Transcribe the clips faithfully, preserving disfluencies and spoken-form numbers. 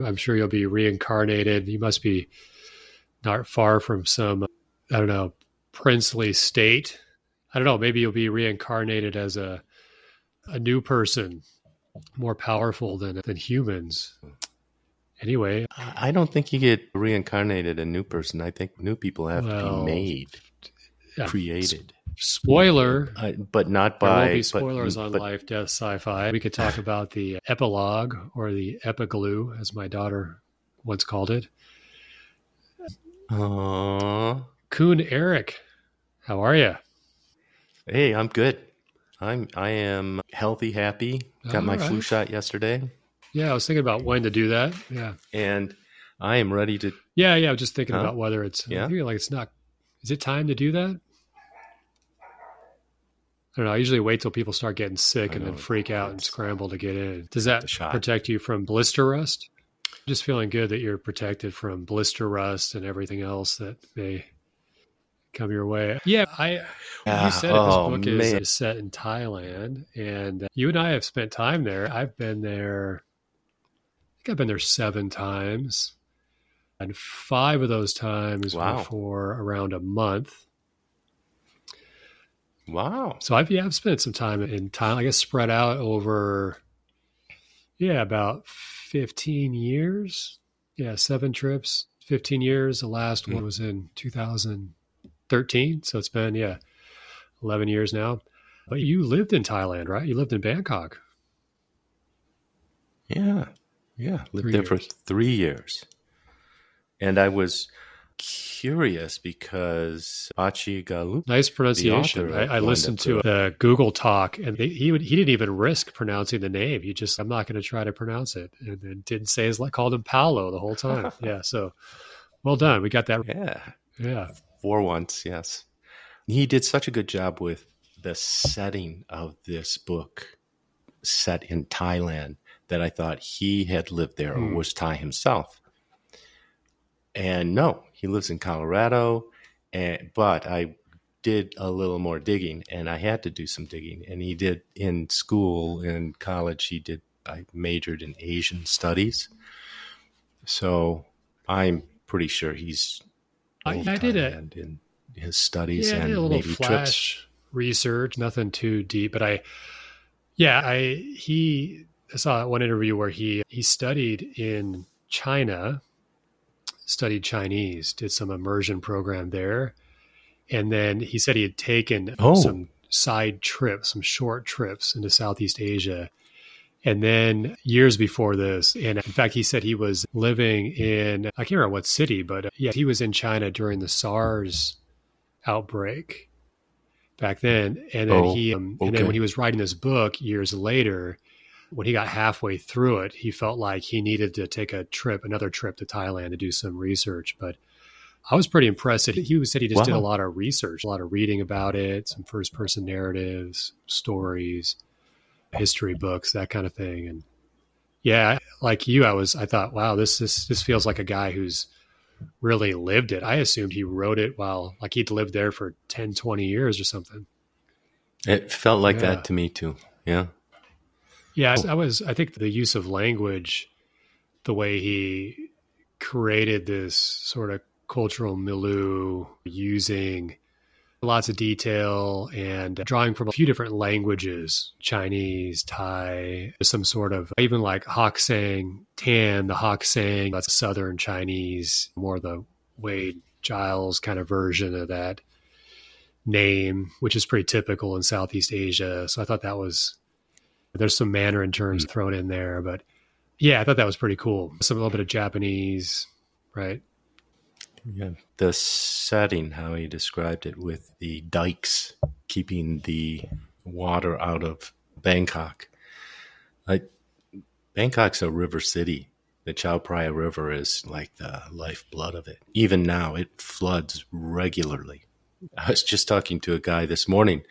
I'm sure you'll be reincarnated. You must be not far from some, I don't know, princely state. I don't know, maybe you'll be reincarnated as a a new person, more powerful than than humans. Anyway. I don't think you get reincarnated a new person. I think new people have well, to be made, yeah, created. Spoiler. Uh, but not by... There will be spoilers but, on but, Life, Death, Sci-Fi. We could talk about the epilogue or the epiglue, as my daughter once called it. Aww. Kuhn Eric, how are you? Hey, I'm good. I'm I am healthy, happy. Got All my right. flu shot yesterday. Yeah, I was thinking about when to do that. Yeah. And I am ready to... Yeah, yeah, I was just thinking huh? about whether it's... Yeah? I feel like it's not... Is it time to do that? I don't know. I usually wait till people start getting sick and then freak out and scramble to get in. Does that protect you from blister rust? Just feeling good that you're protected from blister rust and everything else that may come your way. Yeah, I. Yeah. You said oh, this book is, man. is set in Thailand, and you and I have spent time there. I've been there... I think I've been there seven times, and five of those times wow. were for around a month. Wow. So I've, yeah, I've spent some time in Thailand, I guess spread out over, yeah, about fifteen years. Yeah, seven trips, fifteen years. The last mm. one was in two thousand thirteen. So it's been, yeah, eleven years now. But you lived in Thailand, right? You lived in Bangkok. Yeah. Yeah, lived three there years. for three years. And I was curious because Achi Galup, nice pronunciation. I, I listened to the Google talk, and they, he would, he didn't even risk pronouncing the name. He just, I'm not going to try to pronounce it, and then didn't say his, like called him Paolo the whole time. Yeah, so well done. We got that. Yeah, yeah, for once, yes. He did such a good job with the setting of this book, set in Thailand, that I thought he had lived there or was Thai himself. And no, he lives in Colorado. And but I did a little more digging, and I had to do some digging. And he did in school, in college, he did, I majored in Asian studies. So I'm pretty sure he's I, I did it in his studies yeah, and I did a little maybe flash trips. research, nothing too deep, but I, yeah, I, he, I saw one interview where he, he studied in China, studied Chinese, did some immersion program there. And then he said he had taken oh. some side trips, some short trips into Southeast Asia. And then years before this, and in fact, he said he was living in, I can't remember what city, but yeah, he was in China during the SARS outbreak back then. And then oh, he, um, okay. and then when he was writing this book years later, when he got halfway through it, he felt like he needed to take a trip, another trip to Thailand to do some research. But I was pretty impressed. He said he just wow. did a lot of research, a lot of reading about it, some first person narratives, stories, history books, that kind of thing. And yeah, like you, I was, I thought, wow, this, this, this feels like a guy who's really lived it. I assumed he wrote it while like he'd lived there for ten, twenty years or something. It felt like yeah. that to me too. Yeah. Yeah. I was, I think the use of language, the way he created this sort of cultural milieu using lots of detail and drawing from a few different languages, Chinese, Thai, some sort of, even like Hoksang Tan, the Hoksang, that's Southern Chinese, more the Wade Giles kind of version of that name, which is pretty typical in Southeast Asia. So I thought that was, there's some Mandarin terms mm-hmm. thrown in there, but yeah, I thought that was pretty cool. Some, a little bit of Japanese, right? Yeah, the setting, how he described it with the dikes keeping the water out of Bangkok. Like Bangkok's a river city. The Chao Phraya River is like the lifeblood of it. Even now, it floods regularly. I was just talking to a guy this morning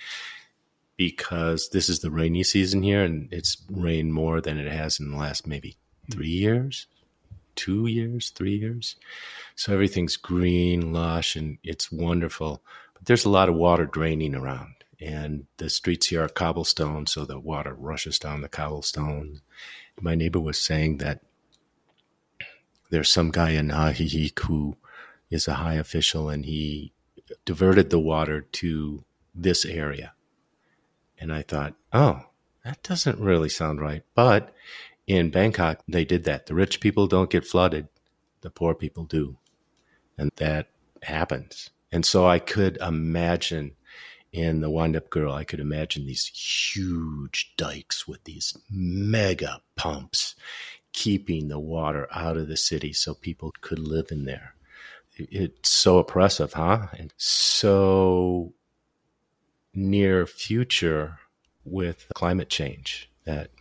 because this is the rainy season here, and it's rained more than it has in the last maybe three years, two years, three years. So everything's green, lush, and it's wonderful. But there's a lot of water draining around. And the streets here are cobblestone, so the water rushes down the cobblestone. My neighbor was saying that there's some guy in Ahihik who is a high official, and he diverted the water to this area. And I thought, oh, that doesn't really sound right. But in Bangkok, they did that. The rich people don't get flooded. The poor people do. And that happens. And so I could imagine in The Wind-Up Girl, I could imagine these huge dikes with these mega pumps keeping the water out of the city so people could live in there. It's so oppressive, huh? And so near future with climate change that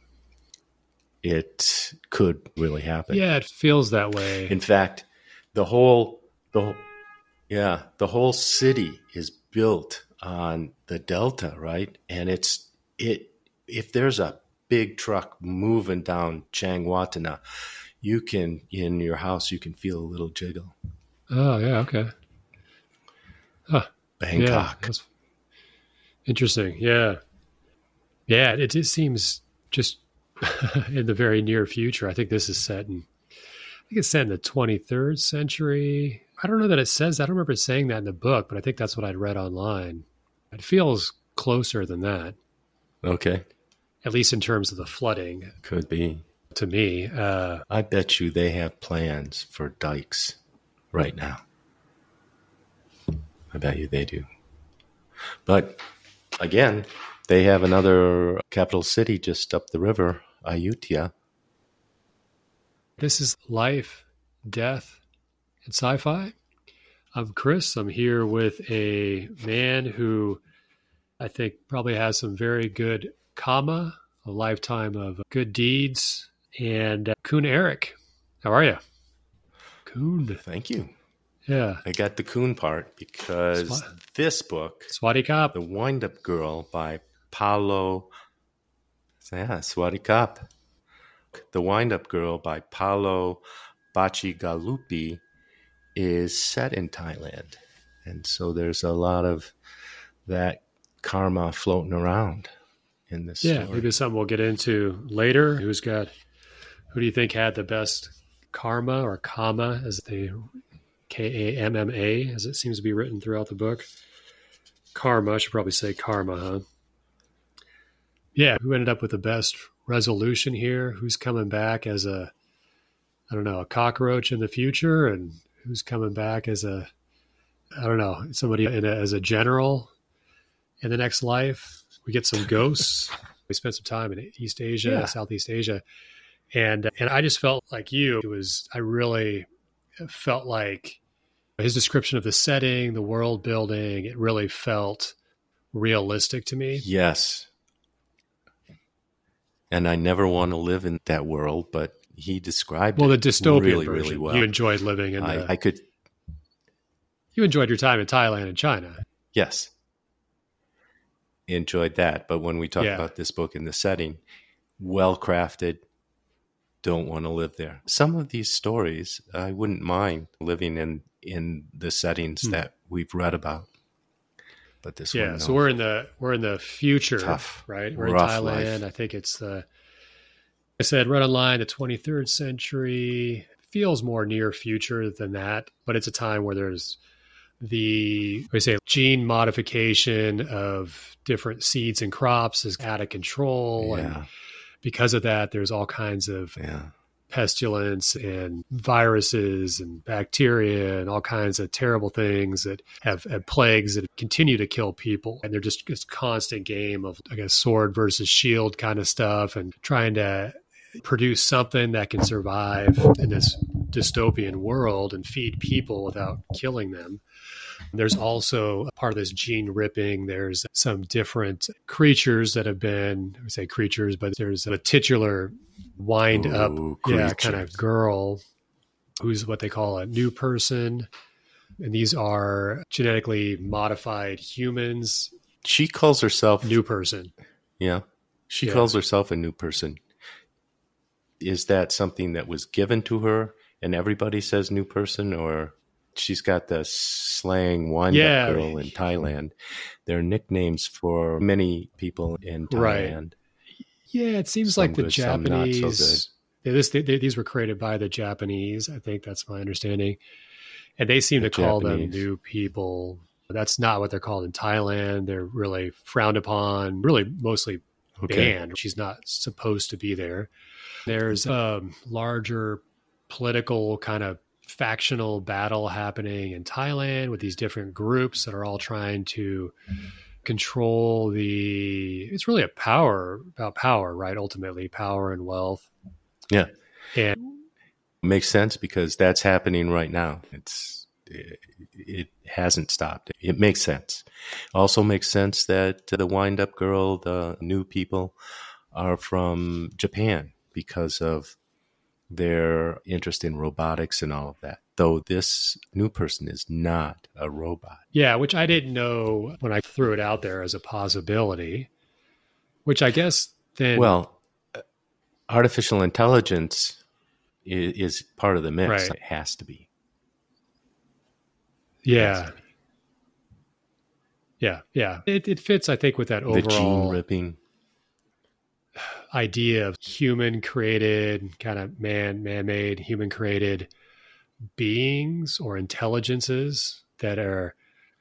it could really happen. Yeah, it feels that way. In fact, the whole, the whole, yeah, the whole city is built on the delta, right? And it's it. If there's a big truck moving down Changwatana, you can in your house you can feel a little jiggle. Oh yeah, okay. Huh. Bangkok. Yeah, interesting. Yeah, yeah. It just seems just in the very near future. I think this is set in. I think it's set in the twenty-third century. I don't know that it says that. I don't remember it saying that in the book, but I think that's what I'd read online. It feels closer than that. Okay. At least in terms of the flooding. Could be. To me. Uh, I bet you they have plans for dikes right now. I bet you they do. But again, they have another capital city just up the river, Ayutthaya. This is Life, Death, and Sci-Fi. I'm Chris. I'm here with a man who I think probably has some very good karma, a lifetime of good deeds, and uh, Kuhn Erik. How are you? Kuhn. Thank you. Yeah. I got the Kuhn part because Swa- this book, Swati Kap. The Wind-Up Girl by Paulo, yeah, Swati Kap. The Wind-Up Girl by Paulo Bacigalupi is set in Thailand. And so there's a lot of that karma floating around in this Yeah, story. maybe something we'll get into later. Who's got, who do you think had the best karma or kama, as they, K A M M A, as it seems to be written throughout the book? Karma, I should probably say karma, huh? Yeah, who ended up with the best resolution here? Who's coming back as a, I don't know, a cockroach in the future, and who's coming back as a, I don't know, somebody in a, as a general in the next life? We get some ghosts. We spent some time in East Asia, yeah. Southeast Asia, and and I just felt like you. It was I really felt like his description of the setting, the world building. It really felt realistic to me. Yes. And I never want to live in that world, but he described well, it the dystopian really, version. really well. You enjoyed living in I, the, I could. You enjoyed your time in Thailand and China. Yes. Enjoyed that. But when we talk yeah. about this book in the setting, well-crafted, don't want to live there. Some of these stories, I wouldn't mind living in, in the settings hmm. that we've read about. But this yeah, one, no. so we're in the we're in the future, Tough, right? We're in Thailand. Life. I think it's the. I said read online the twenty-third century. Feels more near future than that, but it's a time where there's the we say gene modification of different seeds and crops is out of control, yeah. and because of that, there's all kinds of yeah. pestilence and viruses and bacteria and all kinds of terrible things that have, have plagues that continue to kill people. And they're just this constant game of, I guess, sword versus shield kind of stuff and trying to produce something that can survive in this dystopian world and feed people without killing them. There's also a part of this gene ripping. There's some different creatures that have been, I would say creatures, but there's a titular wind Ooh, up, creatures. yeah, kind of girl who's what they call a new person. And these are genetically modified humans. She calls herself new person. Yeah. She yeah. calls herself a new person. Is that something that was given to her and everybody says new person, or she's got the slang wind yeah. up girl in Thailand? They're nicknames for many people in Thailand. Right. Yeah, it seems some like the good, Japanese, so This, they, these were created by the Japanese. I think that's my understanding. And they seem The to call Japanese. them new people. That's not what they're called in Thailand. They're really frowned upon, really mostly Okay. banned. She's not supposed to be there. There's a larger political kind of factional battle happening in Thailand with these different groups that are all trying to control the, it's really a power, about power, right? Ultimately, power and wealth. Yeah. And Makes sense because that's happening right now. It's it, it hasn't stopped. It makes sense. Also makes sense that the wind-up girl, the new people, are from Japan because of their interest in robotics and all of that. Though this new person is not a robot. yeah, which I didn't know when I threw it out there as a possibility, which I guess then. Well, artificial intelligence is, is part of the mix. Right. It has to be. Yeah. Yeah. Yeah. It, it fits, I think, with that The gene overall ripping. idea of human created, kind of man, man made, human created beings or intelligences that are,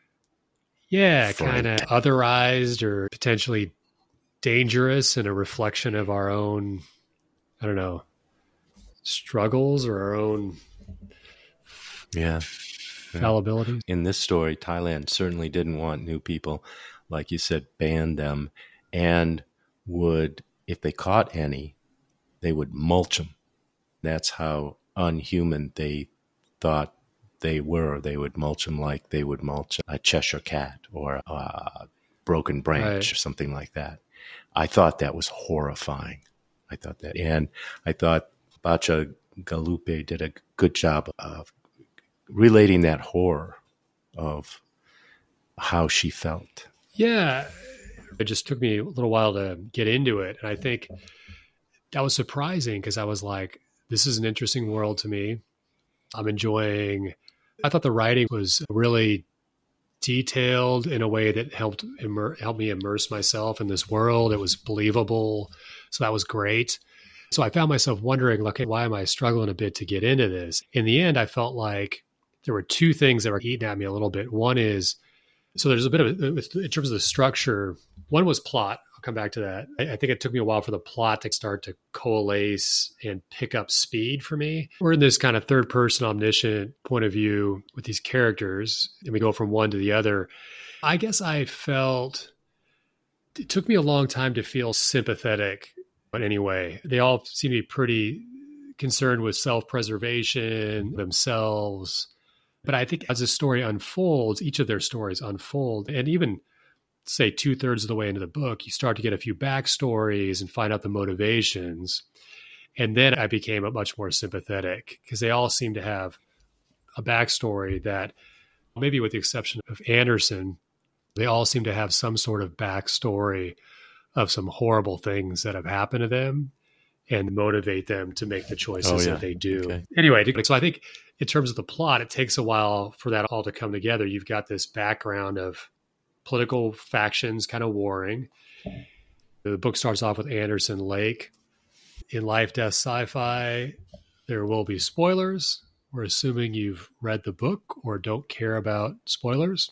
yeah, kind of otherized or potentially dangerous and a reflection of our own, I don't know, struggles or our own Yeah. fallibilities. In this story, Thailand certainly didn't want new people, like you said, ban them, and would, if they caught any, they would mulch them. That's how unhuman they thought they were. They would mulch them like they would mulch a Cheshire cat or a broken branch Right. or something like that. I thought that was horrifying. I thought that, and I thought Bacha Galupe did a good job of relating that horror of how she felt. Yeah. It just took me a little while to get into it. And I think that was surprising because I was like, this is an interesting world to me. I'm enjoying, I thought the writing was really detailed in a way that helped immer- help me immerse myself in this world. It was believable. So that was great. So I found myself wondering, like, why am I struggling a bit to get into this? In the end, I felt like there were two things that were eating at me a little bit. One is, so there's a bit of, in terms of the structure, one was plot. I'll come back to that. I, I think it took me a while for the plot to start to coalesce and pick up speed for me. We're in this kind of third person omniscient point of view with these characters, and we go from one to the other. I guess I felt, it took me a long time to feel sympathetic. But anyway, they all seem to be pretty concerned with self-preservation, themselves. But I think as the story unfolds, each of their stories unfold, and even say two thirds of the way into the book, you start to get a few backstories and find out the motivations. And then I became much more sympathetic because they all seem to have a backstory that, maybe with the exception of Anderson, they all seem to have some sort of backstory of some horrible things that have happened to them and motivate them to make the choices Oh, yeah. that they do. Okay. Anyway, so I think in terms of the plot, it takes a while for that all to come together. You've got this background of political factions kind of warring. The book starts off with Anderson Lake. In Life, Death, Sci-Fi, there will be spoilers. We're assuming you've read the book or don't care about spoilers.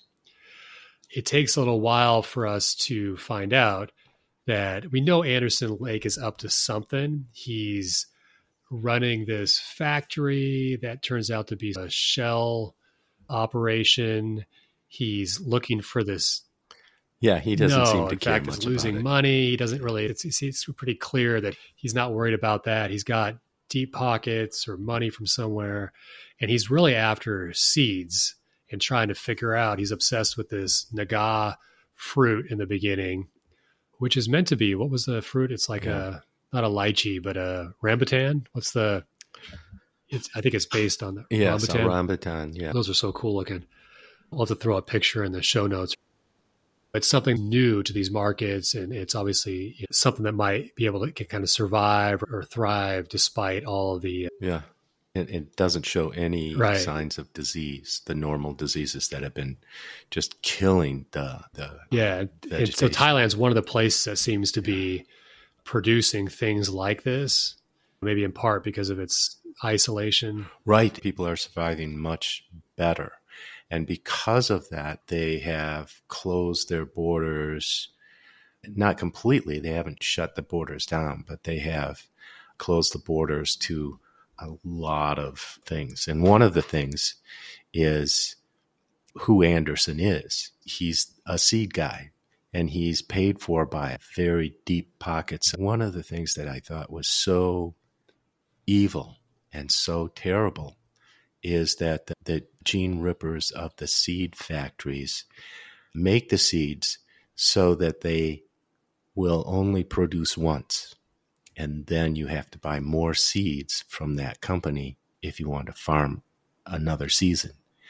It takes a little while for us to find out that we know Anderson Lake is up to something. He's running this factory that turns out to be a shell operation. He's looking for this. Yeah, he doesn't no, seem to in care fact, much he's losing about it. money. He doesn't really, it's, it's, it's pretty clear that he's not worried about that. He's got deep pockets or money from somewhere, and he's really after seeds and trying to figure out, he's obsessed with this naga fruit in the beginning, which is meant to be, what was the fruit? It's like Yeah. a, not a lychee, but a rambutan. What's the, it's, I think it's based on the Yes, a rambutan. rambutan. Yeah, Those are so cool looking. I'll have to throw a picture in the show notes. It's something new to these markets, and it's obviously something that might be able to kind of survive or thrive despite all of the, yeah. It, it doesn't show any Right. signs of disease, the normal diseases that have been just killing the the yeah. And so vegetation. Thailand's one of the places that seems to be producing things like this. maybe in part because of its isolation. Right. People are surviving much better. And because of that, they have closed their borders, not completely. They haven't shut the borders down, but they have closed the borders to a lot of things. And one of the things is who Anderson is. He's a seed guy, and he's paid for by very deep pockets. One of the things that I thought was so evil and so terrible is that the, the gene rippers of the seed factories make the seeds so that they will only produce once. And then you have to buy more seeds from that company if you want to farm another season.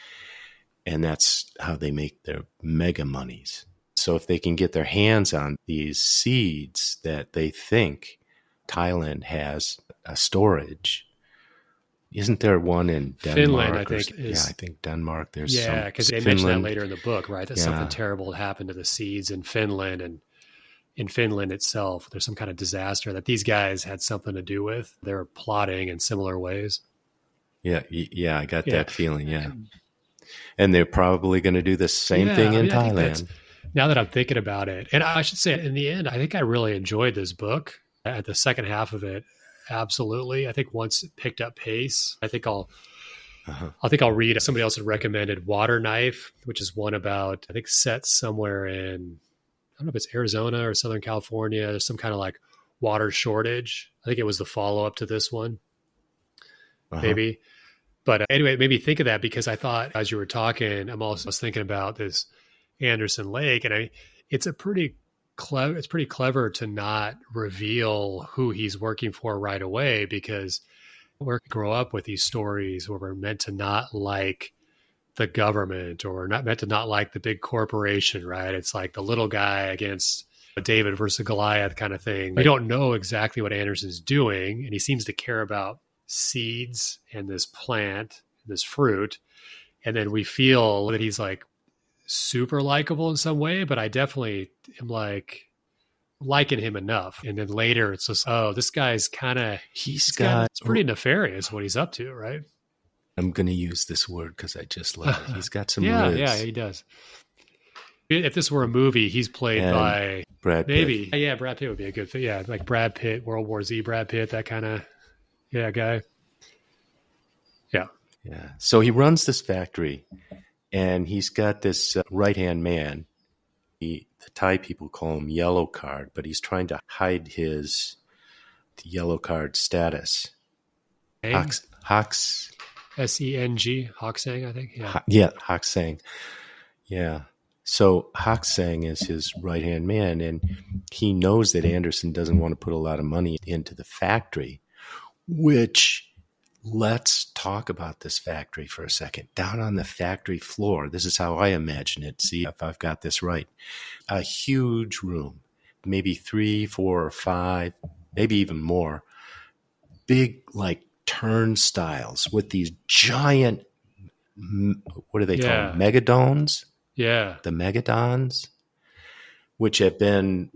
And that's how they make their mega monies. So if they can get their hands on these seeds that they think Thailand has a storage, isn't there one in Denmark? Finland, I or, think. Is, yeah, I think Denmark. There's yeah, because they Finland. mention that later in the book, right? That yeah. something terrible had happened to the seeds in Finland, and in Finland itself, there's some kind of disaster that these guys had something to do with. They were plotting in similar ways. Yeah, yeah, I got yeah. that feeling. Yeah, and they're probably going to do the same yeah, thing in I mean, Thailand. Now that I'm thinking about it, and I should say, in the end, I think I really enjoyed this book. At the second half of it, absolutely. I think once it picked up pace, I think I'll, uh-huh. I think I'll read. Somebody else had recommended Water Knife, which is one about, I think, set somewhere in, I don't know if it's Arizona or Southern California. There's some kind of like water shortage. I think it was the follow up to this one, uh-huh. maybe. But anyway, it made me think of that because I thought as you were talking, I'm also I was thinking about this Anderson Lake, and I, it's a pretty clever, it's pretty clever to not reveal who he's working for right away, because we grow up with these stories where we're meant to not like the government, or we're not meant to not like the big corporation, right? It's like the little guy against David versus Goliath kind of thing. Right. We don't know exactly what Anderson's doing, and he seems to care about seeds and this plant, this fruit. And then we feel that he's like super likable in some way, but I definitely am like liking him enough. And then later it's just, oh, this guy's kind of, he's got, it's pretty nefarious what he's up to, right? I'm going to use this word because I just love it. He's got some yeah, riz. yeah, he does. If this were a movie, he's played and by Brad Pitt. Maybe. Yeah, Brad Pitt would be a good fit. Yeah, like Brad Pitt, World War Z Brad Pitt, that kind of, yeah, guy. Yeah. Yeah. So he runs this factory, and he's got this uh, right-hand man. He, the Thai people call him Yellow Card, but he's trying to hide his yellow card status. Hey. Hox, Hox. S E N G, Hoksang, I think. Yeah, Ho, yeah, Hoksang. Yeah. So Hoksang is his right-hand man, and he knows that Anderson doesn't want to put a lot of money into the factory, which, let's talk about this factory for a second. Down on the factory floor, this is how I imagine it. See if I've got this right. A huge room, maybe three, four, or five, maybe even more. Big, like, turnstiles with these giant, what do they yeah. call them? Megadons? Yeah. The megadons, which have been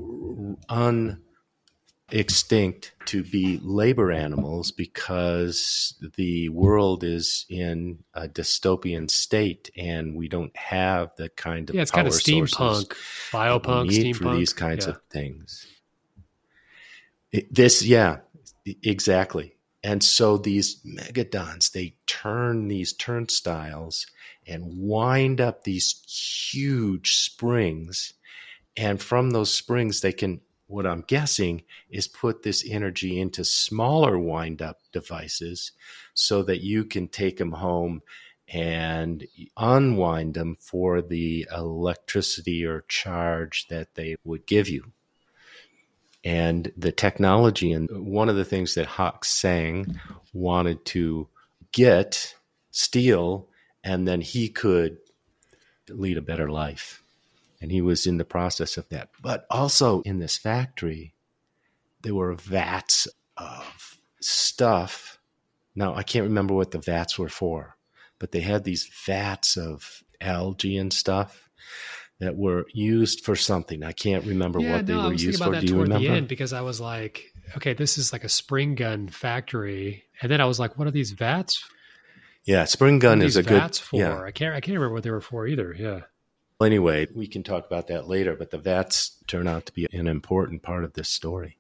unextinct to be labor animals because the world is in a dystopian state and we don't have the kind of yeah, it's power kind of steampunk, biopunk, we need steampunk for these kinds yeah. of things. It, this, yeah, exactly. And so these megadons, they turn these turnstiles and wind up these huge springs. And from those springs, they can, what I'm guessing, is put this energy into smaller wind-up devices so that you can take them home and unwind them for the electricity or charge that they would give you. And the technology, and one of the things that Hoksang wanted to get, steal, and then he could lead a better life. And he was in the process of that. But also in this factory, there were vats of stuff. Now, I can't remember what the vats were for, but they had these vats of algae and stuff that were used for something. I can't remember yeah, what no, they were I was used thinking about for. that Do you toward remember? the end because I was like, okay, this is like a spring gun factory. And then I was like, what are these vats? Yeah, spring gun What are is these a good. vats for? Yeah. I can't I can't remember what they were for either. Yeah. Well, anyway, we can talk about that later, but the vats turn out to be an important part of this story.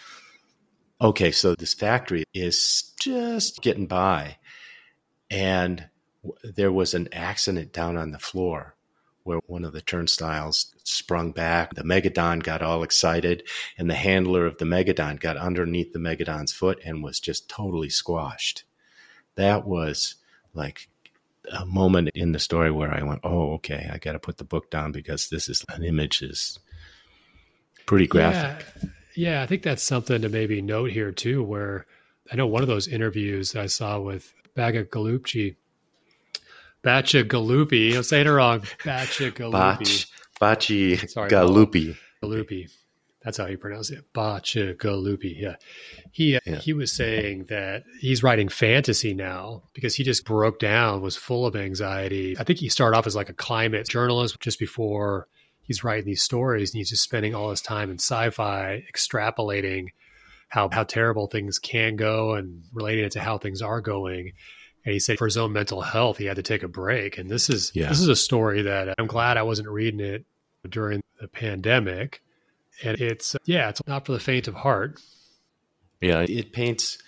Okay, so this factory is just getting by, and w- there was an accident down on the floor where one of the turnstiles sprung back. The Megadon got all excited, and the handler of the Megadon got underneath the Megadon's foot and was just totally squashed. That was like a moment in the story where I went, oh, okay, I got to put the book down because this is an image is pretty graphic. Yeah. Yeah, I think that's something to maybe note here too, where I know one of those interviews that I saw with Baga Galupci, Bacha Galupi, I'm saying it wrong, Bacha Galupi. Bach, Bachi Sorry, Galupi. Galupi. That's how you pronounce it. Bacha Galupi. Yeah. He, uh, Yeah. he was saying that he's writing fantasy now because he just broke down, was full of anxiety. I think he started off as like a climate journalist just before he's writing these stories, and he's just spending all his time in sci-fi extrapolating how, how terrible things can go and relating it to how things are going. And he said for his own mental health, he had to take a break. And this is, Yeah. this is a story that I'm glad I wasn't reading it during the pandemic. And it's, yeah, it's not for the faint of heart. Yeah, it paints,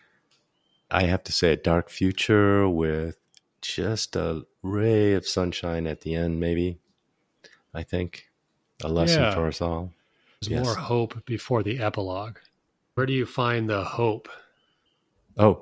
I have to say, a dark future with just a ray of sunshine at the end, maybe. I think a lesson Yeah. for us all. There's Yes. more hope before the epilogue. Where do you find the hope? Oh,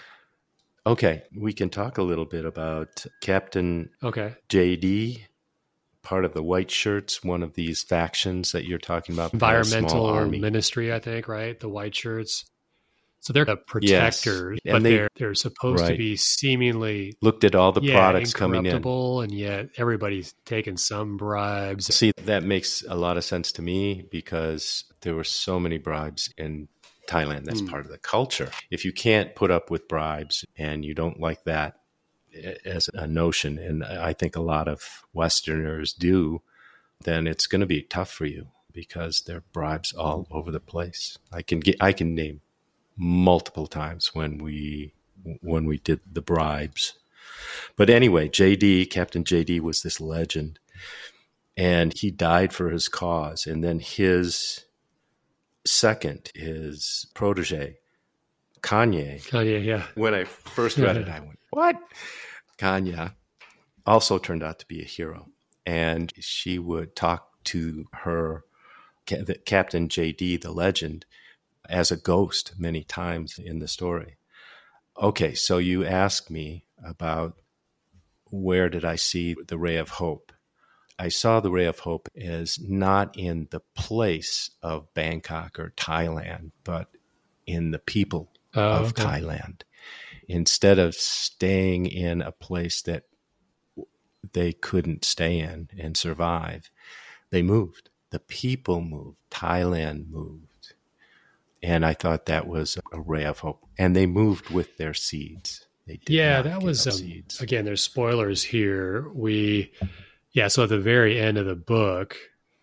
okay. We can talk a little bit about Captain Okay. J D, part of the White Shirts, one of these factions that you're talking about. They have a small Environmental army. ministry, I think, right? The white shirts. So they're the protectors, And but they- they're, they're supposed to right. be seemingly Looked at all the yeah, products coming in. incorruptible, and yet everybody's taking some bribes. See, that makes a lot of sense to me because there were so many bribes in Thailand. That's Mm. part of the culture. If you can't put up with bribes and you don't like that as a notion, and I think a lot of Westerners do, then it's going to be tough for you because there are bribes all over the place. I can get, I can name multiple times when we when we did the bribes. But anyway, J D, Captain J D was this legend, and he died for his cause. And then his second, his protege, Kanye, Kanye, yeah. when I first read it, I went, what? Kanya also turned out to be a hero. And she would talk to her, Ca- the Captain J D, the legend, as a ghost many times in the story. Okay, so you asked me about where did I see the ray of hope. I saw the ray of hope as not in the place of Bangkok or Thailand, but in the people Oh, of okay. Thailand. Instead of staying in a place that they couldn't stay in and survive, they moved. The people moved. Thailand moved. And I thought that was a ray of hope. And they moved with their seeds. They did Yeah, not that give was up um, seeds. again. There's spoilers here. We, yeah. So at the very end of the book,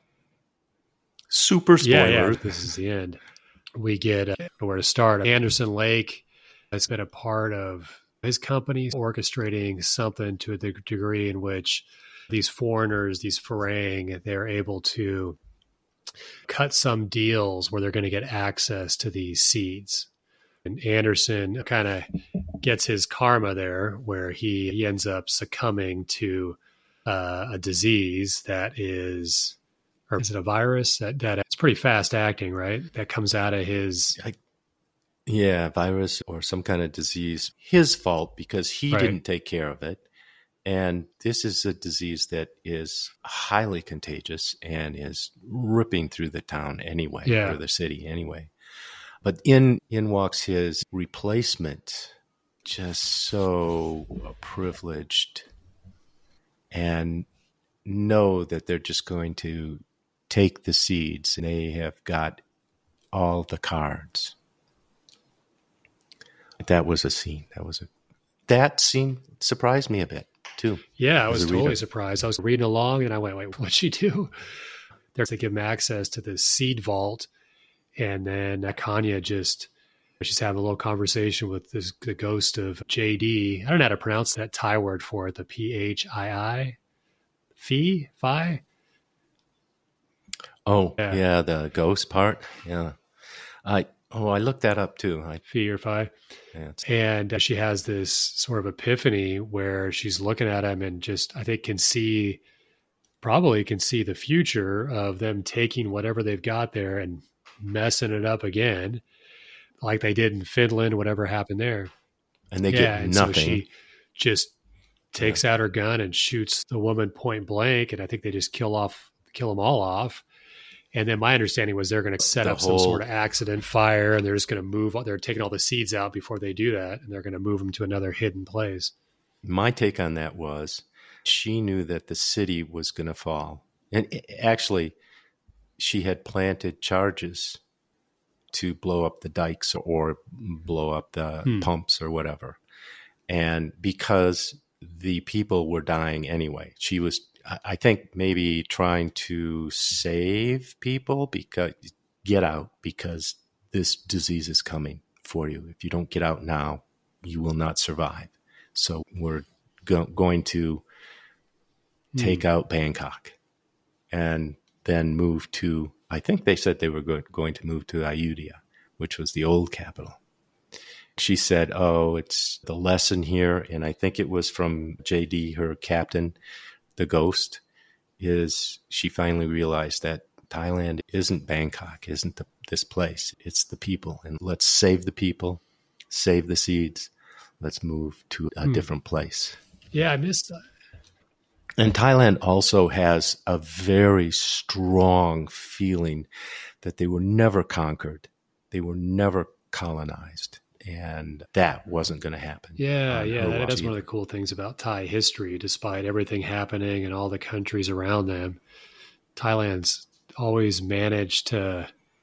Super yeah, spoilers. yeah. This is the end. We get uh, where to start. Anderson Lake has been a part of his company orchestrating something to the degree in which these foreigners, these Farang, they're able to cut some deals where they're going to get access to these seeds. And Anderson kind of gets his karma there, where he, he ends up succumbing to uh, a disease that is, or is it a virus that, that it's pretty fast acting, right? That comes out of his. Yeah, virus or some kind of disease. His fault because he Right. didn't take care of it. And this is a disease that is highly contagious and is ripping through the town anyway, Yeah. or the city anyway. But in in walks his replacement, just so privileged, and know that they're just going to take the seeds, and they have got all the cards. That was a scene. That was a that scene surprised me a bit too. Yeah, I As was a totally reader. surprised. I was reading along and I went, wait, what'd she do? There's to give him access to this seed vault. And then Kanya just, she's having a little conversation with this, the ghost of J D. I don't know how to pronounce that Thai word for it, the P H I I. Phi? Phi? Oh, yeah. yeah, the ghost part. Yeah. I Oh, I looked that up too. I, Phi or Phi. Yeah, and she has this sort of epiphany where she's looking at him and just, I think, can see, probably can see the future of them taking whatever they've got there and messing it up again, like they did in Finland, whatever happened there. And they yeah, get and nothing. So she just takes yeah. out her gun and shoots the woman point blank. And I think they just kill off, kill them all off. And then my understanding was they're going to set the up whole, some sort of accident fire, and they're just going to move. They're taking all the seeds out before they do that, and they're going to move them to another hidden place. My take on that was she knew that the city was going to fall. And actually, she had planted charges to blow up the dikes or blow up the hmm. pumps or whatever. And because the people were dying anyway, she was, I think, maybe trying to save people, because get out, because this disease is coming for you. If you don't get out now, you will not survive. So we're go- going to take mm. out Bangkok and then move to, I think they said they were go- going to move to Ayutthaya, which was the old capital. She said, oh, it's the lesson here. And I think it was from J D, her captain, the ghost, is she finally realized that Thailand isn't Bangkok, isn't the, this place. It's the people. And let's save the people, save the seeds. Let's move to a hmm. different place. Yeah, I missed that. And Thailand also has a very strong feeling that they were never conquered. They were never colonized. And that wasn't going to happen. Yeah, yeah. That, that's one of the cool things about Thai history. Despite everything happening and all the countries around them, Thailand's always managed to,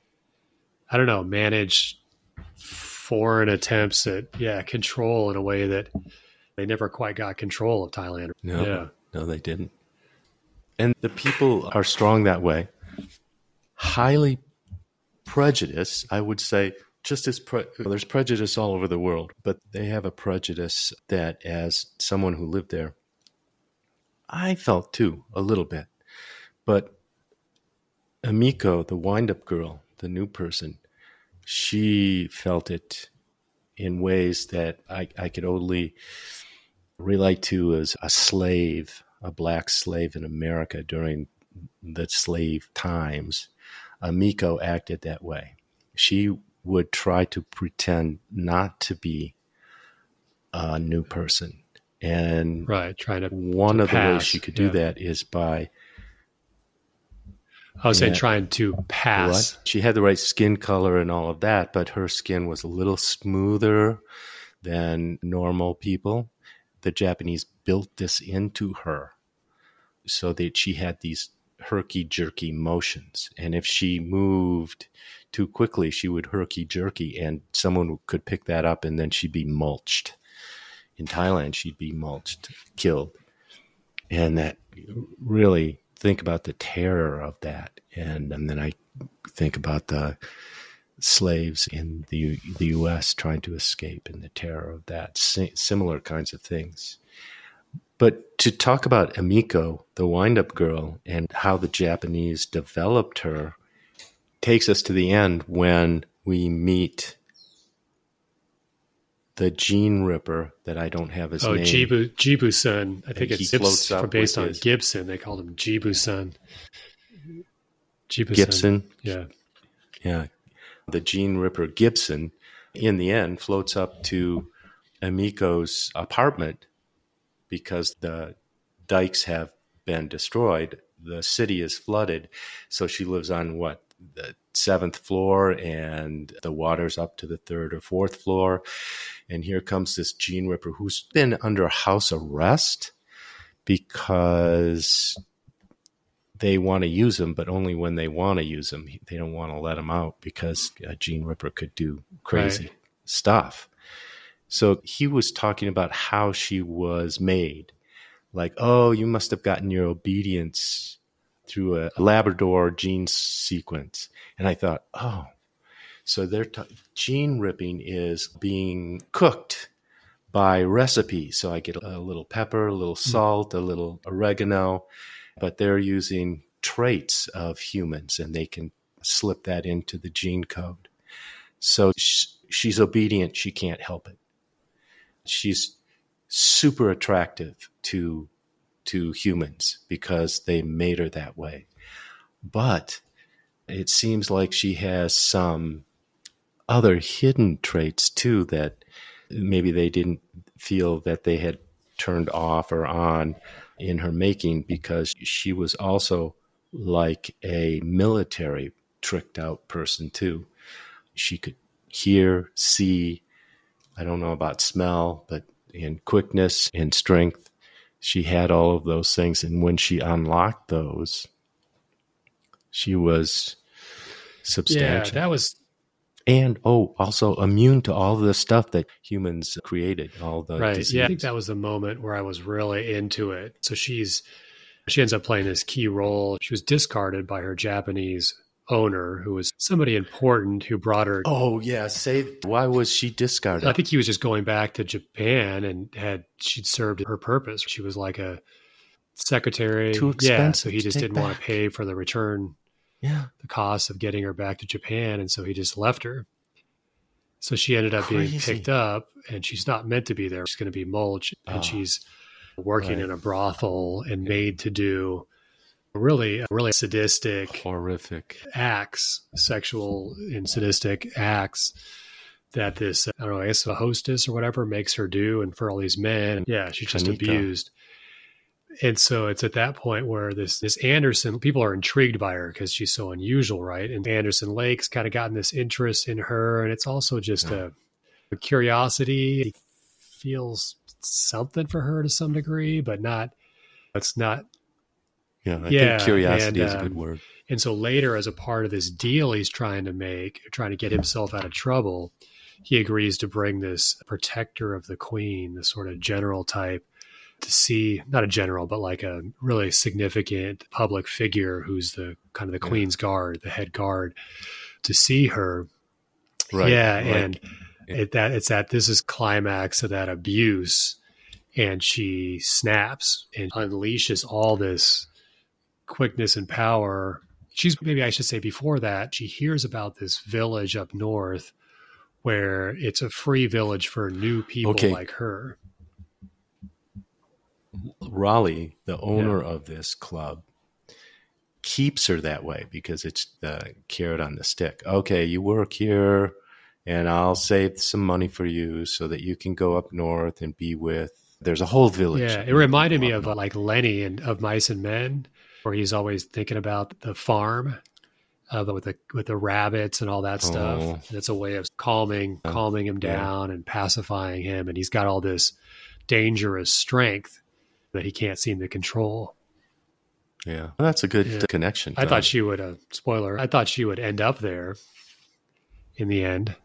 I don't know, manage foreign attempts at, yeah, control in a way that they never quite got control of Thailand. No, yeah. no, they didn't. And the people are strong that way. Highly prejudiced, I would say. Just as pre- there's prejudice all over the world, but they have a prejudice that, as someone who lived there, I felt too, a little bit. But Emiko, the wind-up girl, the new person, she felt it in ways that I, I could only relate to as a slave, a black slave in America during the slave times. Emiko acted that way. She would try to pretend not to be a new person. And right, trying to one to of pass. the ways she could do yeah. that is by I was saying know, trying to pass. What? She had the right skin color and all of that, but her skin was a little smoother than normal people. The Japanese built this into her so that she had these herky-jerky motions. And if she moved too quickly, she would herky-jerky, and someone could pick that up, and then she'd be mulched. In Thailand, she'd be mulched, killed. And that really, think about the terror of that. And, and then I think about the slaves in the, the U S trying to escape and the terror of that, S- similar kinds of things. But to talk about Emiko, the wind-up girl, and how the Japanese developed her, takes us to the end when we meet the Gene Ripper that I don't have his oh, name. Oh, Jibu, Jibu-san. I think and it's Zips, from based on his... Gibson. They called him Jibu-san. Jibu-san. Gibson? Yeah. Yeah. The Gene Ripper Gibson, in the end, floats up to Emiko's apartment because the dikes have been destroyed. The city is flooded. So she lives on what? The seventh floor, and the water's up to the third or fourth floor. And here comes this Gene Ripper who's been under house arrest because they want to use him, but only when they want to use him. They don't want to let him out because a Gene Ripper could do crazy right. stuff. So he was talking about how she was made. Like, oh, you must have gotten your obedience through a Labrador gene sequence. And I thought, oh, So they're t- gene ripping is being cooked by recipe. So I get a little pepper, a little salt, a little oregano, but they're using traits of humans and they can slip that into the gene code. So sh- she's obedient. She can't help it. She's super attractive to to humans because they made her that way. But it seems like she has some other hidden traits too that maybe they didn't feel that they had turned off or on in her making, because she was also like a military tricked out person too. She could hear, see, I don't know about smell, but in quickness and strength, she had all of those things. And when she unlocked those, she was substantial. Yeah, that was... And, oh, also immune to all the stuff that humans created, all the right. disease. Yeah, I think that was the moment where I was really into it. So she's she ends up playing this key role. She was discarded by her Japanese owner, who was somebody important who brought her. Oh, yeah. Say, why was she discarded? I think he was just going back to Japan and had she'd served her purpose. She was like a secretary. Too expensive. Yeah, so he just to didn't back. want to pay for the return. Yeah. The cost of getting her back to Japan, and so he just left her. So she ended up Crazy. being picked up, and she's not meant to be there. She's going to be mulch, and Oh, she's working right. in a brothel and made to do really, really sadistic Horrific. acts, sexual and sadistic acts that this, I don't know, I guess a hostess or whatever makes her do, and for all these men. Yeah, she's just Kanika. abused. And so it's at that point where this this Anderson, people are intrigued by her because she's so unusual, right? And Anderson Lake's kind of gotten this interest in her, and it's also just Yeah. a, a curiosity. He feels something for her to some degree, but not. It's not. Yeah, I Yeah, think curiosity and, is a good um, word. And so later, as a part of this deal he's trying to make, trying to get himself out of trouble, he agrees to bring this protector of the queen, this sort of general type, to see, not a general, but like a really significant public figure who's the kind of the Yeah. queen's guard, the head guard, to see her. Right. Yeah. Like, and it, that it's at this is climax of that abuse. And she snaps and unleashes all this quickness and power. She's, maybe I should say before that, she hears about this village up north where it's a free village for new people Okay. like her. Raleigh, the owner of this club, keeps her that way because it's the carrot on the stick. Okay, you work here and I'll save some money for you so that you can go up north and be with, there's a whole village. Yeah, it reminded me of uh, like Lenny and of Mice and Men, where he's always thinking about the farm uh, with the with the rabbits and all that stuff. Oh. And it's a way of calming calming him Yeah. down and pacifying him, and he's got all this dangerous strength that he can't seem to control. Yeah, well, that's a good Yeah. connection. I Tom. thought she would, uh, spoiler, I thought she would end up there in the end.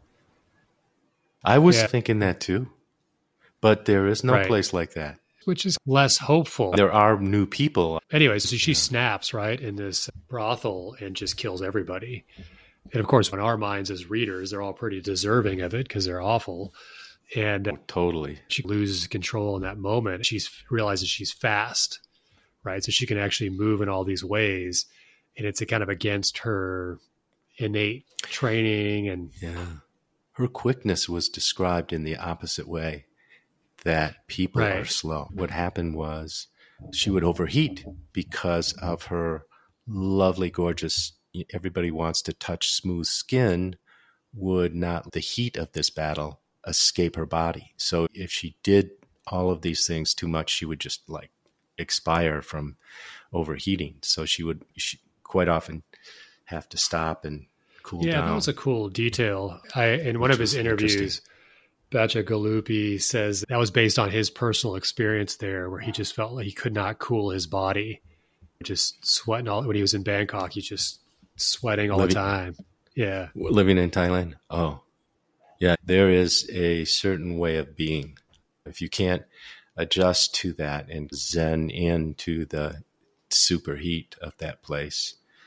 I was Yeah. thinking that too, but there is no Right. place like that. Which is less hopeful. There are new people. Anyway, so she snaps, right, in this brothel and just kills everybody. And of course, in our minds as readers, they're all pretty deserving of it because they're awful. And uh, Totally. she loses control in that moment. She realizes she's fast, right? So she can actually move in all these ways. And it's a kind of against her innate training. And Yeah. Her quickness was described in the opposite way, that people Right. are slow. What happened was she would overheat because of her lovely, gorgeous, everybody wants to touch smooth skin, would not the heat of this battle escape her body. So if she did all of these things too much, she would just like expire from overheating. So she would she quite often have to stop and cool yeah, down. that was a cool detail. I in one Which of his was interviews, interesting. Bacigalupi says that was based on his personal experience there, where he just felt like he could not cool his body, just sweating all when he was in Bangkok. He's just sweating all Living- the time. Yeah, Living in Thailand. Oh, yeah. There is a certain way of being. If you can't adjust to that and zen into the superheat of that place,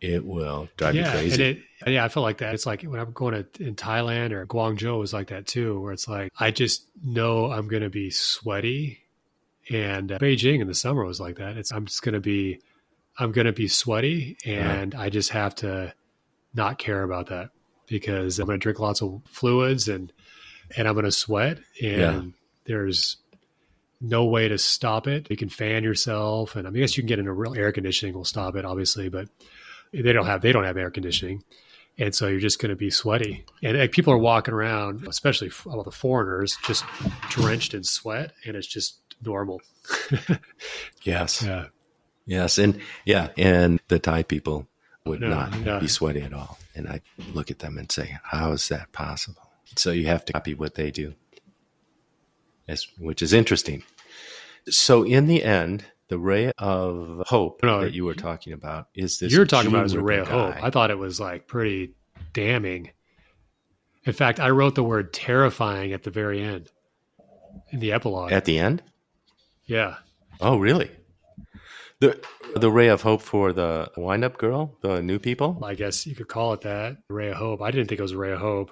it will drive yeah, you crazy. And it, yeah, I feel like that. It's like when I'm going to in Thailand or Guangzhou, it was like that too, where it's like I just know I'm going to be sweaty, and uh, Beijing in the summer was like that. It's I'm just going to be, I'm going to be sweaty, and yeah. I just have to not care about that because I'm going to drink lots of fluids and and I'm going to sweat, and yeah. there's no way to stop it. You can fan yourself, and I, mean, I guess you can get in a real air conditioning will stop it, obviously, but they don't have they don't have air conditioning, and so you're just going to be sweaty. And like, people are walking around, especially all the foreigners, just drenched in sweat, and it's just normal. Yes, yeah, yes, and yeah, and the Thai people would no, not no. be sweaty at all, and I look at them and say, "How is that possible?" So you have to copy what they do. As, which is interesting. So in the end, the ray of hope no, that you were talking about is this. You're talking about as a Gene ray of Ripper hope. guy. I thought it was like pretty damning. In fact, I wrote the word terrifying at the very end in the epilogue. At the end? Yeah. Oh, really? The the ray of hope for the wind-up girl, the new people? I guess you could call it that, ray of hope. I didn't think it was a ray of hope.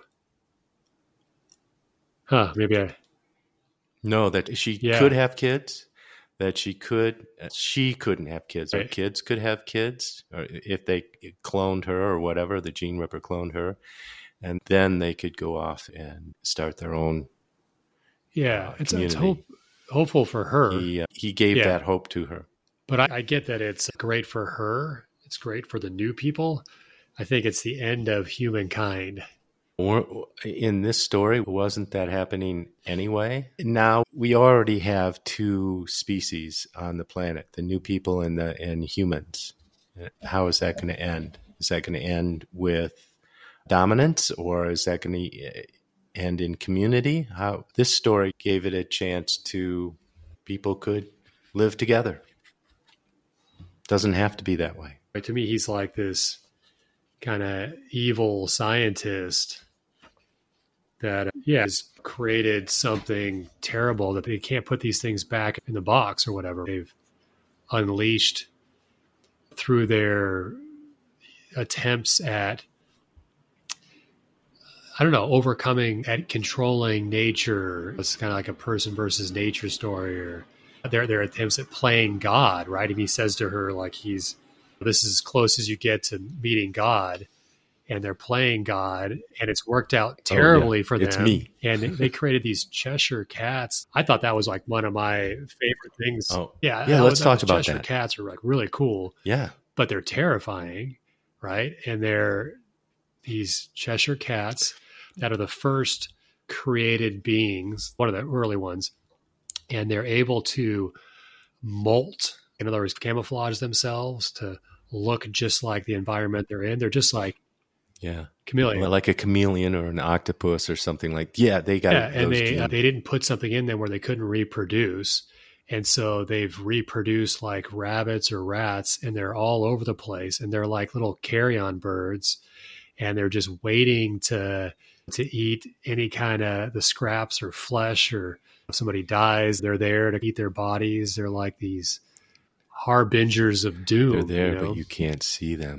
Huh, maybe I... No, that she yeah. could have kids, that she could, she couldn't have kids, or right. kids could have kids, or if they cloned her or whatever, the Gene Ripper cloned her, and then they could go off and start their own. Yeah, uh, it's, it's hope, hopeful for her. He uh, he gave yeah. that hope to her. But I, I get that it's great for her. It's great for the new people. I think it's the end of humankind. Or in this story, wasn't that happening anyway? Now we already have two species on the planet: the new people and the and humans. How is that going to end? Is that going to end with dominance, or is that going to end in community? How this story gave it a chance to people could live together. Doesn't have to be that way. To me, he's like this kind of evil scientist that, yeah, has created something terrible that they can't put these things back in the box or whatever. They've unleashed through their attempts at, I don't know, overcoming, at controlling nature. It's kind of like a person versus nature story, or their their attempts at playing God, right? And he says to her, like, he's, this is as close as you get to meeting God. And they're playing God, and it's worked out terribly oh, yeah. for them. It's me. And they created these Cheshire cats. I thought that was like one of my favorite things. Oh, yeah. Yeah, let's was, talk about Cheshire that. Cats are like really cool. Yeah. But they're terrifying, right? And they're these Cheshire Cats that are the first created beings, one of the early ones. And they're able to molt, in other words, camouflage themselves to look just like the environment they're in. They're just like, yeah, chameleon, well, like a chameleon or an octopus or something like. Yeah, they got. Yeah, and they genes. they didn't put something in them where they couldn't reproduce, and so they've reproduced like rabbits or rats, and they're all over the place, and they're like little carrion birds, and they're just waiting to to eat any kind of the scraps or flesh, or if somebody dies, they're there to eat their bodies. They're like these harbingers of doom. They're there, you know? but you can't see them.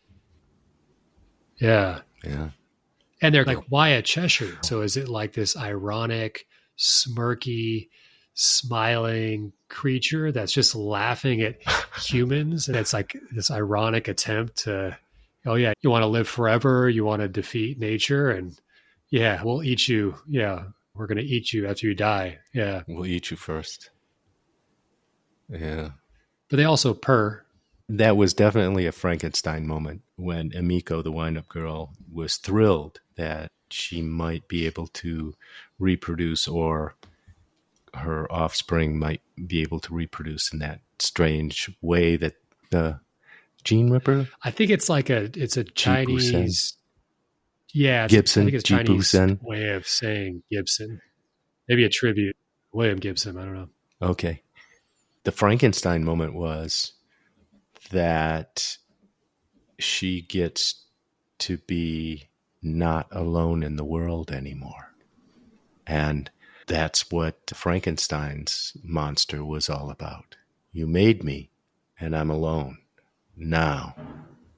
Yeah. Yeah. And they're like, why a Cheshire? So is it like this ironic, smirky, smiling creature that's just laughing at humans? And it's like this ironic attempt to, oh yeah, you want to live forever? You want to defeat nature? And yeah, we'll eat you. Yeah. We're going to eat you after you die. Yeah. We'll eat you first. Yeah. But they also purr. That was definitely a Frankenstein moment when Emiko, the wind-up girl, was thrilled that she might be able to reproduce, or her offspring might be able to reproduce in that strange way that the Gene Ripper. I think it's like a it's a Chinese. Yeah, it's, Gibson. I think it's a Chinese Gibson. way of saying Gibson. Maybe a tribute, William Gibson. I don't know. Okay, the Frankenstein moment was that she gets to be not alone in the world anymore. And that's what Frankenstein's monster was all about. You made me, and I'm alone. Now,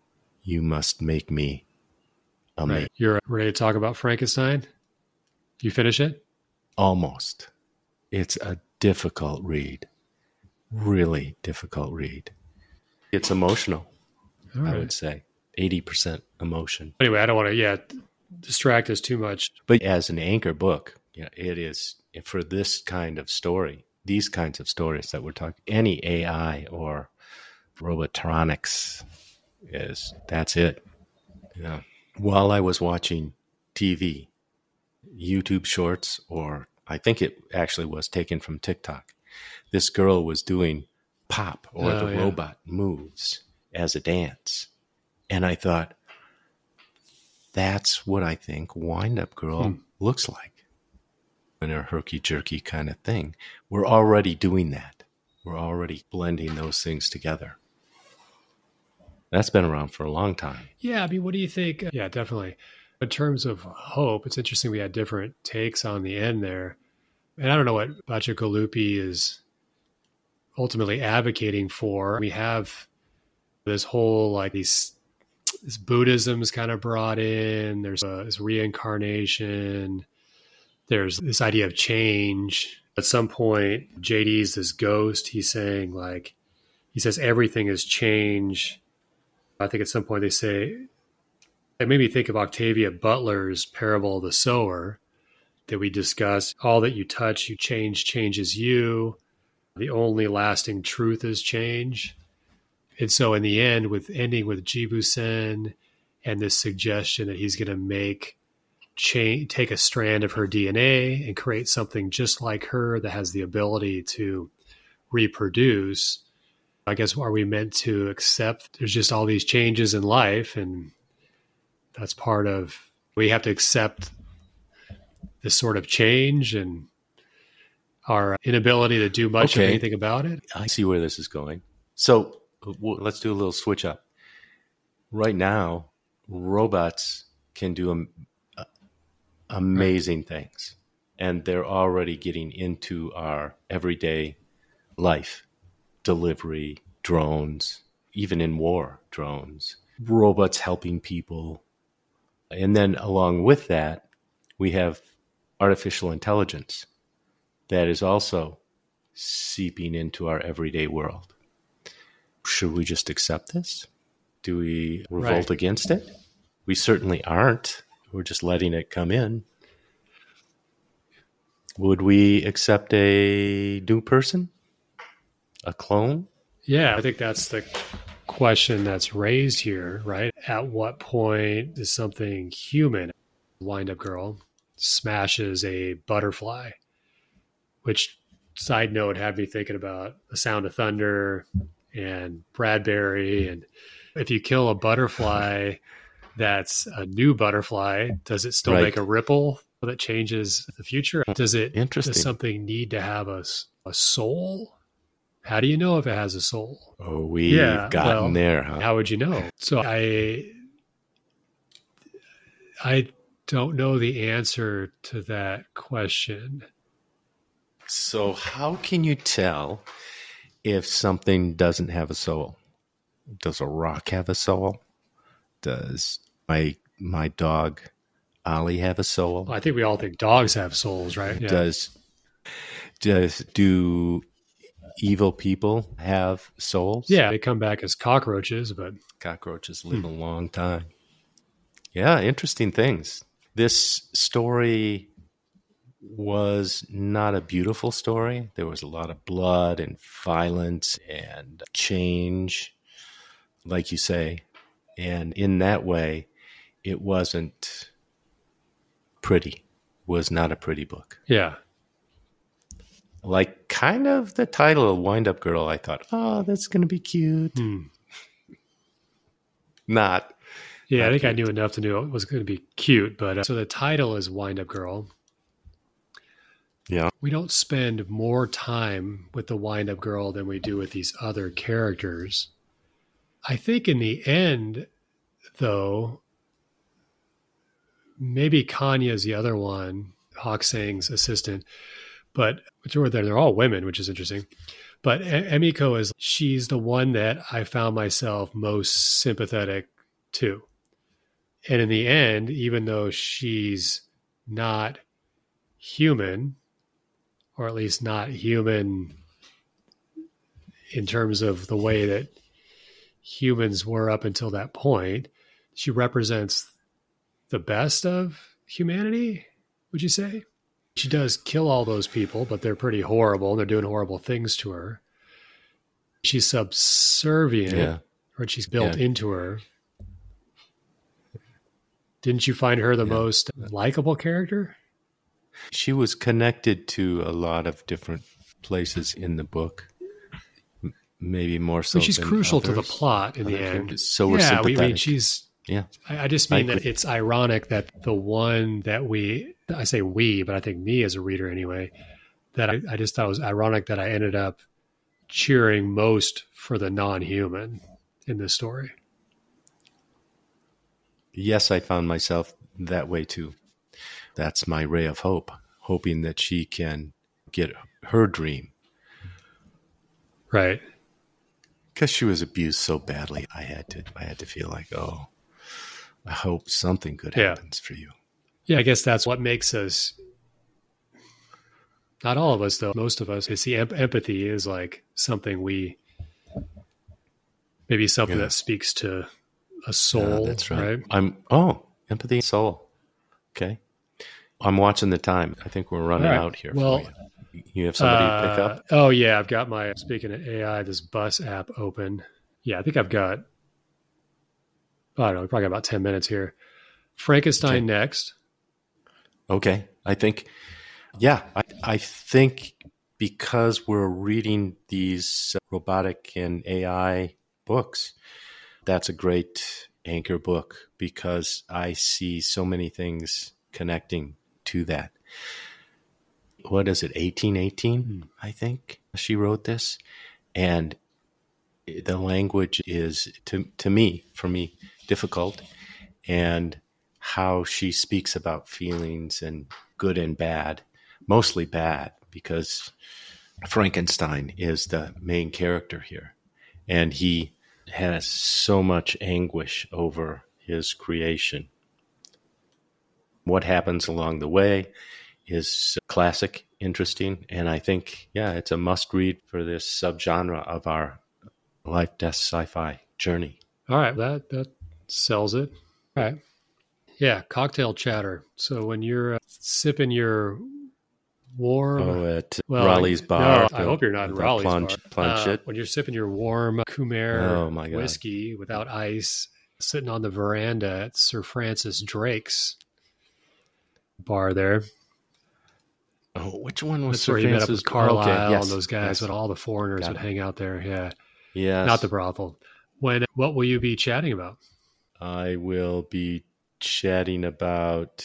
you must make me amazing. Right. You're ready to talk about Frankenstein? You finish it? Almost. It's a difficult read. Really difficult read. It's emotional, All right. I would say. eighty percent emotion. Anyway, I don't want to, yeah, distract us too much. But as an anchor book, you know, it is for this kind of story, these kinds of stories that we're talking, any A I or robotronics is, that's it. Yeah. While I was watching T V, YouTube shorts, or I think it actually was taken from TikTok, this girl was doing pop or Oh, the yeah. robot moves as a dance. And I thought, that's what I think Wind Up Girl Hmm. looks like. In a herky-jerky kind of thing. We're already doing that. We're already blending those things together. That's been around for a long time. Yeah, I mean, what do you think? Yeah, definitely. In terms of hope, it's interesting we had different takes on the end there. And I don't know what Bacigalupi is ultimately advocating for. We have this whole, like, these this Buddhism is kind of brought in. There's uh, this reincarnation. There's this idea of change. At some point, J D's this ghost. He's saying, like, he says everything is change. I think at some point they say, it made me think of Octavia Butler's Parable of the Sower that we discussed. All that you touch, you change, changes you. The only lasting truth is change. And so in the end, with ending with Jibu-Sen and this suggestion that he's going to make change, take a strand of her D N A and create something just like her that has the ability to reproduce, I guess, are we meant to accept there's just all these changes in life, and that's part of, we have to accept this sort of change and our inability to do much Okay. of anything about it? I see where this is going. So w- let's do a little switch up. Right now, robots can do am- uh, amazing things, and they're already getting into our everyday life. Delivery, drones, even in war, drones, robots helping people. And then along with that, we have artificial intelligence that is also seeping into our everyday world. Should we just accept this? Do we revolt Right. against it? We certainly aren't. We're just letting it come in. Would we accept a new person? A clone? Yeah, I think that's the question that's raised here, right? At what point is something human? Wind Up Girl smashes a butterfly, which, side note, had me thinking about The Sound of Thunder and Bradbury. And if you kill a butterfly that's a new butterfly, does it still Right. make a ripple that changes the future? Does it, Interesting. does something need to have a, a soul? How do you know if it has a soul? Oh, we've Yeah, gotten well, there, huh? How would you know? So I I don't know the answer to that question. So how can you tell if something doesn't have a soul? Does a rock have a soul? Does my my dog Ollie have a soul? Well, I think we all think dogs have souls, right? Yeah. Does does do evil people have souls? Yeah, they come back as cockroaches, but Cockroaches live a long time. Yeah, interesting things. This story was not a beautiful story. There was a lot of blood and violence and change, like you say. And in that way, it wasn't pretty. It was not a pretty book. yeah. Like kind of the title of Wind Up Girl, I thought, oh, that's going to be cute. Hmm. Not. Yeah, I Not think I cute. knew enough to know it was going to be cute. But uh, so the title is Wind Up Girl. Yeah. We don't spend more time with the Wind Up Girl than we do with these other characters. I think in the end, though, maybe Kanya's the other one, Hokusang's assistant, but they're, they're all women, which is interesting. But E- Emiko is, she's the one that I found myself most sympathetic too. And in the end, even though she's not human, or at least not human in terms of the way that humans were up until that point, she represents the best of humanity, would you say? She does kill all those people, but they're pretty horrible. They're doing horrible things to her. She's subservient, Yeah. or she's built Yeah. into her. Didn't you find her the Yeah. most likable character? She was connected to a lot of different places in the book. M- Maybe more so. But she's than crucial to the others. plot in the Other end. characters. So we're yeah, we, sympathetic. I mean, she's. Yeah. I, I just I mean that agree. it's ironic that the one that we, I say we, but I think me as a reader anyway, that I, I just thought it was ironic that I ended up cheering most for the non-human in this story. Yes, I found myself that way too. That's my ray of hope, hoping that she can get her dream. Right. Because she was abused so badly, I had to I had to feel like, oh, I hope something good Yeah. happens for you. Yeah, I guess that's what makes us, not all of us though, most of us, is the em- empathy is like something we, maybe something Yeah. that speaks to a Yeah, soul, that's right. right? I'm oh, empathy and soul. Okay. I'm watching the time. I think we're running All right. out here. Well, for you. You have somebody to pick Uh, up? Oh yeah, I've got my, speaking of A I, this bus app open. Yeah, I think I've got, I don't know, probably got about ten minutes here. Frankenstein Okay. next. Okay. I think, yeah, I, I think because we're reading these robotic and A I books, that's a great anchor book because I see so many things connecting to that. What is it, eighteen eighteen, I think she wrote this. And the language is, to, to me, for me, difficult. And how she speaks about feelings and good and bad, mostly bad, because Frankenstein is the main character here. And he has so much anguish over his creation. What happens along the way is classic, interesting, and I think, yeah, it's a must-read for this subgenre of our life, death, sci-fi journey. All right, that that sells it. All right. Yeah, cocktail chatter. So when you're uh, sipping your warm, Oh, at well, Raleigh's no, bar. I hope you're not in the Raleigh's plunge, bar. Plunge Uh, it. when you're sipping your warm Khmer Oh, my God. whiskey without ice, sitting on the veranda at Sir Francis Drake's bar there. Oh, which one was That's Sir where he met up Francis? with Carlisle Okay, yes, and those guys, yes. when all the foreigners Got would it. hang out there. Yeah, Yes. not the brothel. When what will you be chatting about? I will be chatting about.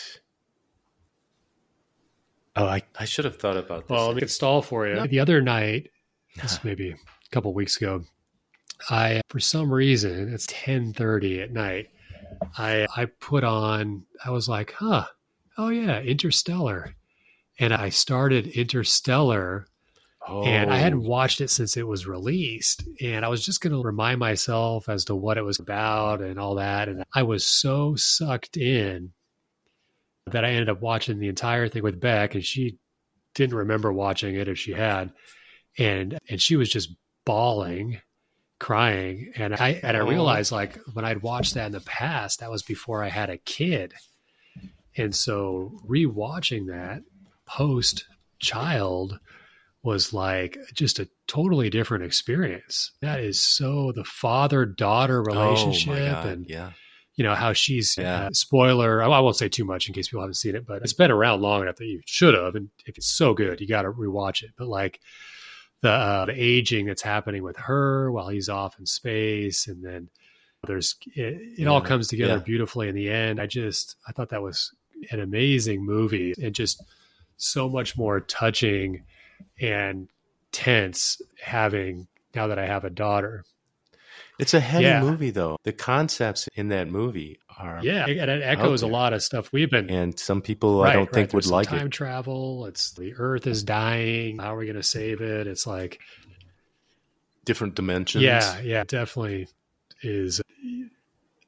Oh, I, I should have thought about this. Well, let me stall for you. No. The other night, this maybe a couple weeks ago, I for some reason it's ten thirty at night. I I put on. I was like, huh, oh yeah, Interstellar, and I started Interstellar. oh, And I hadn't watched it since it was released. And I was just going to remind myself as to what it was about and all that. And I was so sucked in that I ended up watching the entire thing with Beck, and she didn't remember watching it if she had. And and she was just bawling, crying. And I and I Oh. realized, like, when I'd watched that in the past, that was before I had a kid. And so rewatching that post child was like just a totally different experience. That is so the father daughter relationship, Oh, my God. and Yeah. you know how she's Yeah. uh, spoiler. I won't say too much in case people haven't seen it, but it's been around long enough that you should have. And if it's so good, you got to rewatch it. But like the uh, the aging that's happening with her while he's off in space, and then there's it, it all Yeah. comes together Yeah. beautifully in the end. I just I thought that was an amazing movie, and just so much more touching and tense having now that I have a daughter. It's a heady Yeah. movie, though. The concepts in that movie are, Yeah, and it echoes a there. lot of stuff we've been. and some people right, I don't right. think would There's some like time it. travel. It's the Earth is dying. How are we going to save it? It's like, Different dimensions. yeah, yeah, definitely is.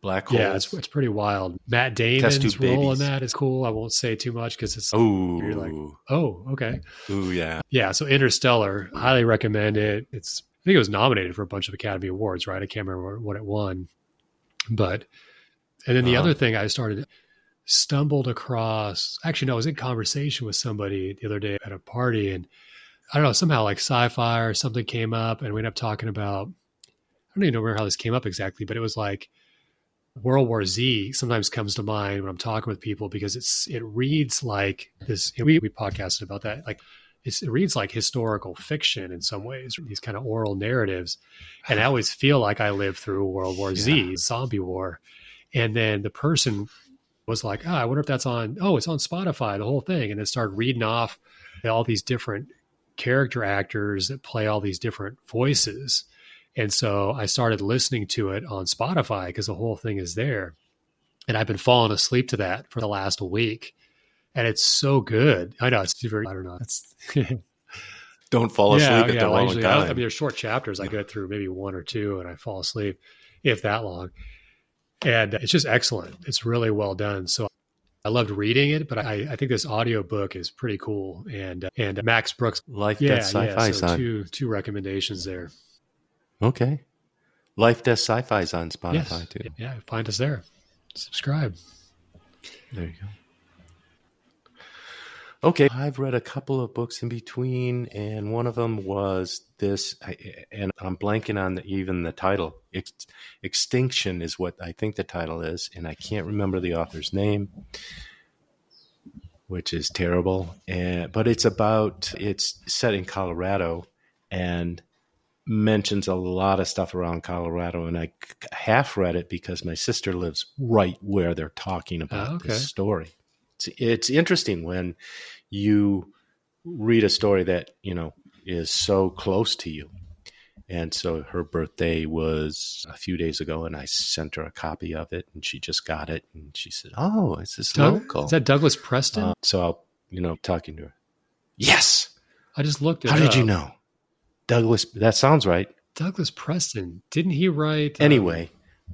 black holes. Yeah, it's it's pretty wild. Matt Test Damon's tube role in babies. that is cool. I won't say too much because it's Oh, you're like, oh, okay. ooh, yeah. Yeah, so Interstellar, highly recommend it. It's I think it was nominated for a bunch of Academy Awards, right? I can't remember what it won. But and then the Uh-huh. other thing I started stumbled across, actually no, I was in conversation with somebody the other day at a party, and I don't know, somehow like sci-fi or something came up, and we ended up talking about, I don't even remember how this came up exactly, but it was like World War Z sometimes comes to mind when I'm talking with people because it's it reads like this. We we podcasted about that. Like it's, it reads like historical fiction in some ways. These kind of oral narratives, and I always feel like I lived through World War Z, Yeah. zombie war. And then the person was like, "Oh, I wonder if that's on. Oh, it's on Spotify, the whole thing." And then started reading off all these different character actors that play all these different voices. And so I started listening to it on Spotify because the whole thing is there. And I've been falling asleep to that for the last week. And it's so good. I know it's very, I don't know. It's Don't fall asleep yeah, at yeah, the well, wrong usually, I, I time. mean, there's short chapters. I go through maybe one or two and I fall asleep, if that long. And it's just excellent. It's really well done. So I loved reading it, but I, I think this audiobook is pretty cool. And uh, and Max Brooks. Life, Yeah, Death, Sci-Fi yeah. So on. two two recommendations there. Okay. Life, Death, Sci-Fi is on Spotify Yes. too. Yeah, find us there. Subscribe. There you go. Okay, I've read a couple of books in between, and one of them was this, and I'm blanking on the, even the title. Ex- Extinction is what I think the title is, and I can't remember the author's name, which is terrible. And but it's about it's set in Colorado, and mentions a lot of stuff around Colorado, and I half read it because my sister lives right where they're talking about Oh, okay. this story. It's, it's interesting when you read a story that, you know, is so close to you. And so her birthday was a few days ago, and I sent her a copy of it, and she just got it, and she said, "Oh, it's this Doug- local." Is that Douglas Preston? Uh, so I'll, you know, talking to her. Yes. I just looked it How did you up. know? Douglas, that sounds right. Douglas Preston. Didn't he write? um, Anyway,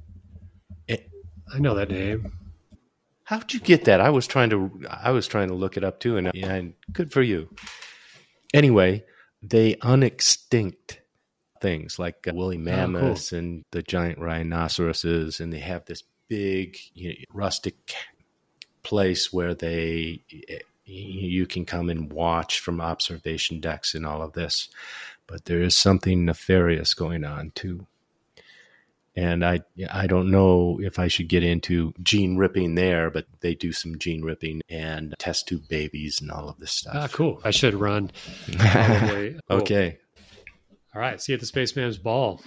I know that name. how'd you get that? I was trying to, I was trying to look it up too, and, and good for you. Anyway, they unextinct things like uh, woolly mammoths and the giant rhinoceroses, and they have this big, you know, rustic place where they you can come and watch from observation decks and all of this. But there is something nefarious going on too. And I I don't know if I should get into gene ripping there, but they do some gene ripping and test tube babies and all of this stuff. Ah, cool. I should run. Probably. Cool. Okay. All right. See you at the Spaceman's Ball.